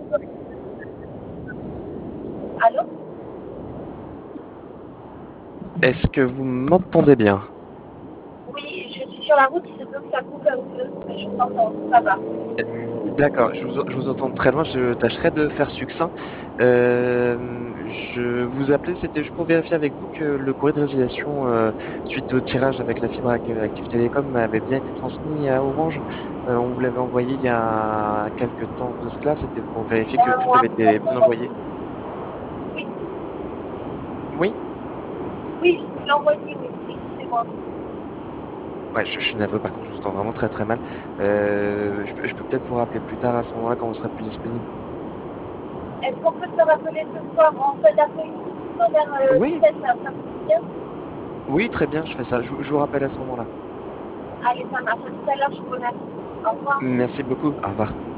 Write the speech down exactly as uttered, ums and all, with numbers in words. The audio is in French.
Allô? Est-ce que vous m'entendez bien? Oui, je suis sur la route, il se peut que ça coupe un peu, mais je vous entends, ça va. D'accord, je vous, je vous entends très loin, je tâcherai de faire succinct. Euh, je vous appelais, c'était juste pour vérifier avec vous que le courrier de résiliation euh, suite au tirage avec la fibre Ac- Active Télécom avait bien été transmis à Orange. Euh, on vous l'avait envoyé il y a quelques temps de cela, c'était pour vérifier que Un tout mois, avait été bien envoyé. oui, Oui? oui, je vous l'ai envoyé, oui, oui, c'est moi. Ouais, je, je suis navré, par contre, je vous entends vraiment très très mal. Euh, je peux, je peux peut-être vous rappeler plus tard à ce moment-là quand vous serez plus disponible. Est-ce qu'on peut se rappeler ce soir en fin d'après-midi, plutôt vers euh, Oui, dix-sept heures, ça vous convient? oui, très bien, je fais ça. Je, vous je vous rappelle à ce moment-là. Allez, ça marche. À tout à l'heure, je vous remercie. Au revoir. Merci beaucoup. Au revoir.